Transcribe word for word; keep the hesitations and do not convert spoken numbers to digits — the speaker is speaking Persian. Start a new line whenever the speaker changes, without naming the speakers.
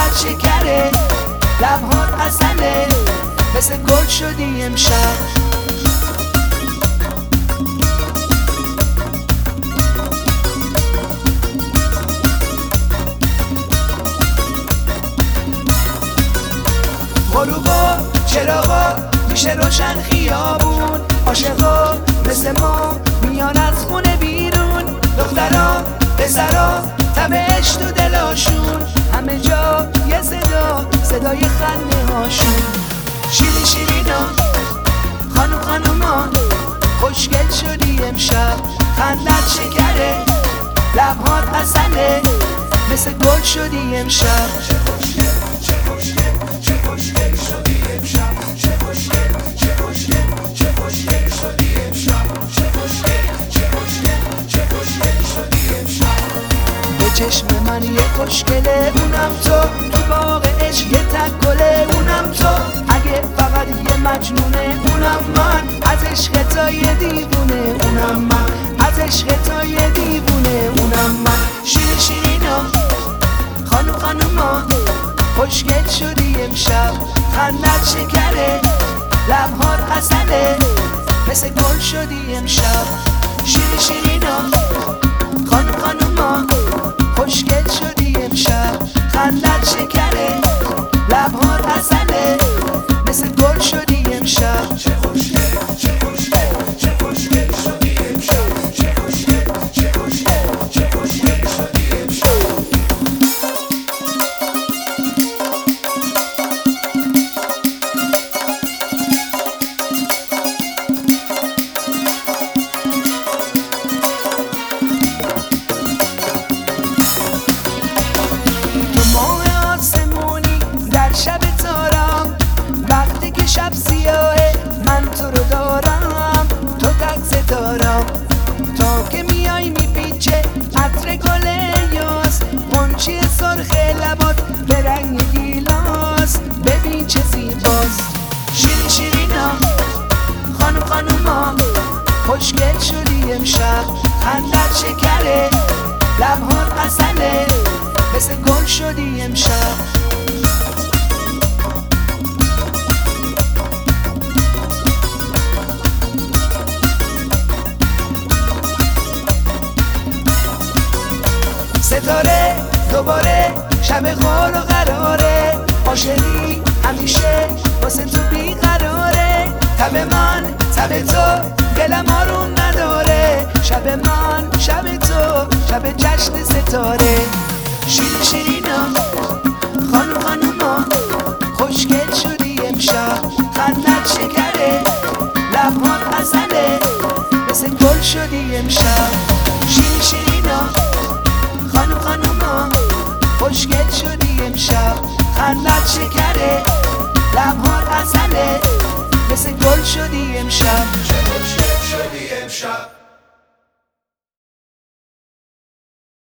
خندت شکره، لبهات عسله، مثل گل شدی امشب. غروبا چراغا میشه روشن خیابون، عاشقا مثل ما میان از خونه بیرون، دخترا پسرا تب عشق تو دلاشون، همه جا یه صدا، صدای خنده هاشون. شیری شیرینا خانوم خانوما خوشگل شدی امشب، خندت شکره، لبهات عسله، مثل گل شدی امشب. چه خوشگل چه خوشگل چه خوشگل شدی امشب، چه خوشگل چه خوشگل چه خوشگل شدی امشب، چه خوشگل چه خوشگل چه خوشگل شدی امشب. به چشم من یه خوشگله، اونم تو، تو باغ عشق یه تک گله، اونم تو، اگه فقط یه مجنونه، اونم من، از عشق تا یه دیوونه، اونم من، از عشق تا یه دیوونه، اونم من. شیری شیرینا خانوم خانوما خوشگل شدی امشب، خندت شکره، لبهات عسله، مثل گل شدی امشب. شیری شیرینا خانوم خانوما خوشگل شدی امشب، خندت شکره، لبهات عسله، مثل گل شدی امشب. چه خوشگل چه خوشگل چه خوشگل شدی امشب، چه خوشگل چه خوشگل چه خوشگل شدی امشب. شب تارم وقتی که شب سیاهه، من تو رو دارم، تو تک ستارم، تا که میای میپیچه عطر گل یاس، غنچه سرخ لبات به رنگ گیلاس، ببین چه زیباست. شیری شیرینا خانوم خانوما خوشگل شدی امشب، خندت شکره، لبهات عسله، مثل گل شدی امشب. ستاره دوباره شب خور و قراره، عاشقی همیشه واسه تو بیقراره، تب من تب تو دلم آروم نداره، شب من شب تو شب جشن ستاره. شیری شیرینا خانوم خانوما خوشگل شدی امشب، خندت شکره، لبهات عسله، مثل گل شدی امشب. شیری شیرینا خانوم خانوما خوشگل شدی امشب، خندت شکره، لبهات عسله، مثل گل شدی امشب. چه خوشگل شدی امشب.